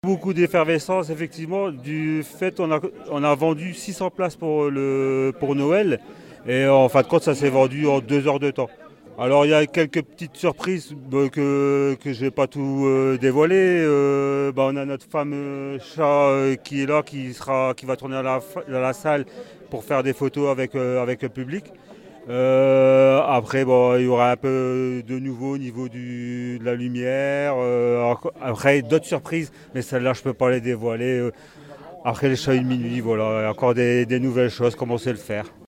Beaucoup d'effervescence, effectivement, du fait on a vendu 600 places pour Noël et en fin de compte ça s'est vendu en 2 heures de temps. Alors il y a quelques petites surprises que je vais pas tout dévoiler. On a notre fameux chat qui est là, qui va tourner dans la salle pour faire des photos avec le public. Après, bon, il y aura un peu de nouveau au niveau de la lumière. Après, d'autres surprises, mais celles-là, je peux pas les dévoiler. Après les chats de minuit, voilà, encore des nouvelles choses, comme on sait le faire.